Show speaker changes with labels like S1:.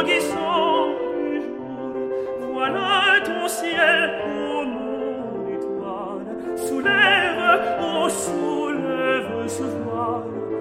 S1: languissant du jour. Voilà ton ciel, ô mon étoile. Soulève, oh soulève ce voile.